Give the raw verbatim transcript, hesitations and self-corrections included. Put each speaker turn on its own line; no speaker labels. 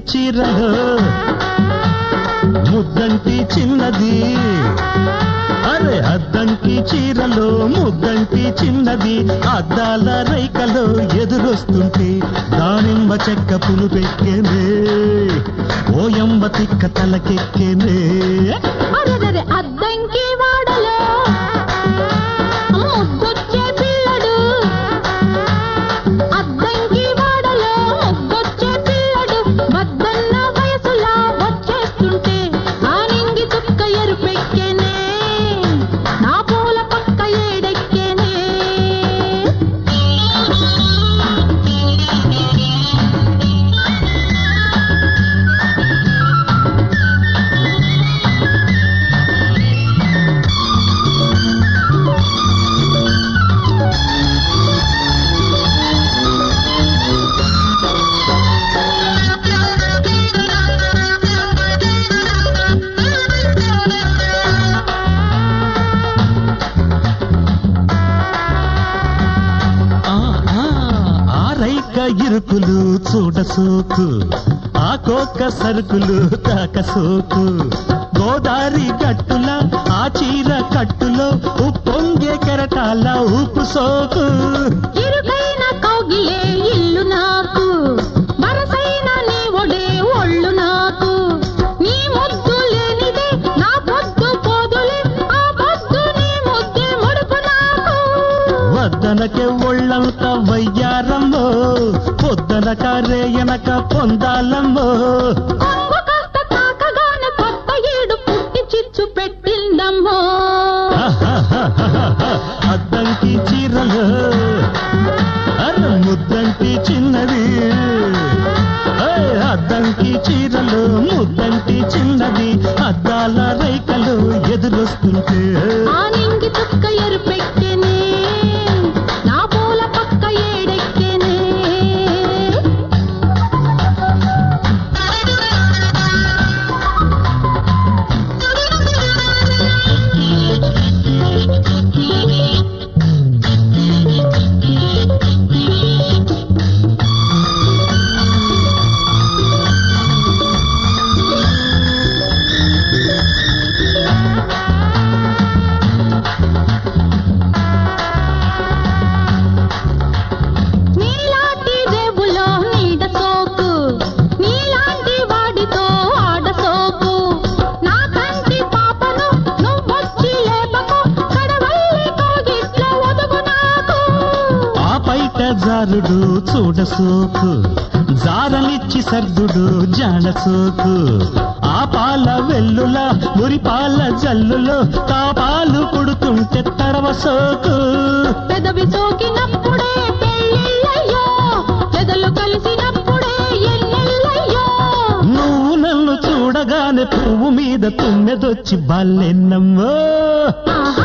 చీరలో ముద్దంటి చిన్నది అరే అద్దంకి చీరలో ముద్దంటి చిన్నది అద్దాల రైకలో ఎదురొస్తుంటే దానిమ్మ చెక్క పులుపెక్కేనే ఓయమ్మ తిక్క తలకెక్కేనే
అరే అద్దంకి వాడలో ముద్దొచ్చే పిల్లడు అద్దంకి వాడలో ముద్దొచ్చే పిల్లడు వద్దన్న వయసులా వచ్చేస్తుంటే ఆ నింగి చుక్క ఎరుపెక్కేనే నా పూల పక్క ఏడెక్కేనే
ఇరుకులు చూడసోకు ఆ కోక సరుకులు తాకసోకు గోదారి గట్టుల ఆ చీర కట్టులో ఉప్పొంగే కెరటాల ఊపు సోకు
ఇరుకైన కౌగిలే ఇల్లు నాకు వరసైన నీ ఒడే ఒళ్ళు నాకు నీ ముద్దు లేనిదే నా పొద్దు పోదులే ఆ పొద్దు నీ ముద్దే ముడుపు నాకు
వద్దనకే ఒళ్ళంత వయ్యారమ్మో పొద్దనక రేయనక పొందాలమ్మో
కొంగు కాస్త తాకగానే కొత్త ఏడు పుట్టి చిచ్చు పెట్టిందమ్మో
అద్దంకి చీరలు అర ముద్దంటి చిన్నది అద్దంకి చీరలు ముద్దంటి చిన్నది అద్దాల రైకలు ఎదురొస్తుంటే
ఆ నింగి చుక్క ఎరుపెక్కేనే నా పూల పక్క ఏడెక్కేనే నీలాంటి రేవులో నీడ సోకు నీలాంటి వాడితో ఆడ సోకు నా కంటి పాపను నువ్వొచ్చి లేపకు కడవల్లి కోగిట్ల ఒదుగు నాకు
ఆ పైట జారుడు చూడసోకు జారలిచ్చి సర్దుడు జాడసోకు ఆ పాల వెల్లుల మురిపాల జల్లులో తాపాలు పుడుతుంటే తడవసోకు
పెదవి సోకినప్పుడే పెళ్ళిళ్ళయ్యో పెదలు కలిసినప్పుడే ఎన్నెళ్ళయ్యో
నువ్వు నన్ను చూడగానే పువ్వు మీద తుమ్మెదొచ్చి బాలెన్నమ్మో
ఆహా